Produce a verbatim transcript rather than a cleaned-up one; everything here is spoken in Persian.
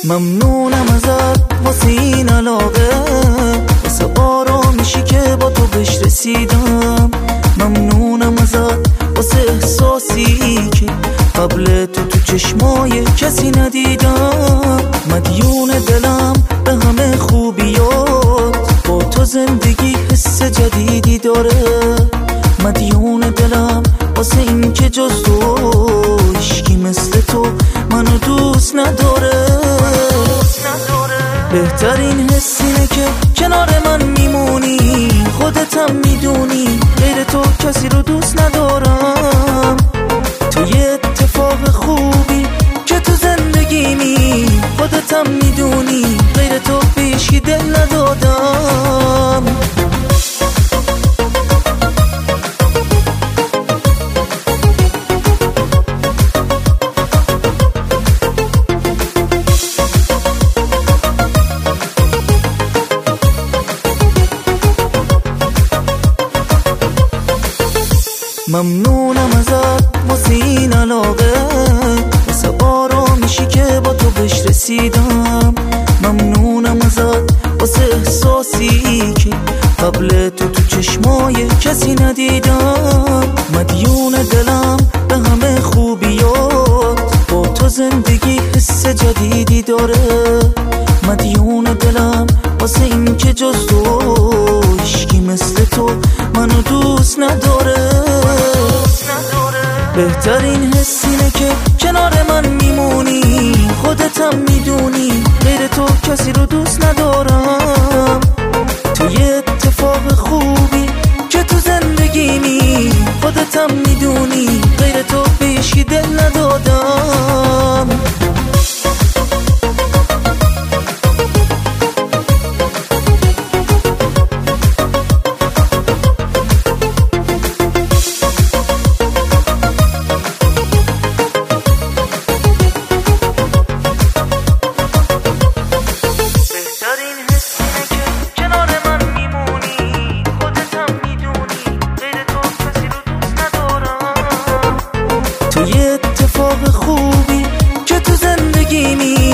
ممنونم ازت واسه این علاقه، واسه آرامیشی که با تو بهش رسیدم. ممنونم ازت واسه احساسی که قبل تو تو چشمای کسی ندیدم. مدیون دلم به همه خوبیات، با تو زندگی حس جدیدی داره. مدیون دلم واسه این که جز تو عشقی مثل تو منو دوست نداره. بهترین حس اینه که کنار من میمونی، خودتم میدونی غیر تو کسی رو دوست ندارم. تو یه اتفاق خوبی که تو زندگیمی، خودتم میدونی غیر تو به هیچکی دل ندادم. ممنونم ازت واسه این علاقه، واسه آرامیشی که با تو بهش رسیدم. ممنونم ازت واسه احساسی که قبل تو تو چشمای کسی ندیدم. مدیون دلم به همه خوبیات، با تو زندگی حس جدیدی داره. مدیون دلم واسه این که جز تو عشقی مثل تو منو دوست نداره. بهترین حس اینه که کنار من میمونی، خودتم میدونی غیر تو کسی رو دوست ندارم. تو یه اتفاق خوبی که تو زندگیمی، خودتم میدونی غیر تو به هیچکی دل ندادم. تو یه اتفاق خوبی که تو زندگیمی،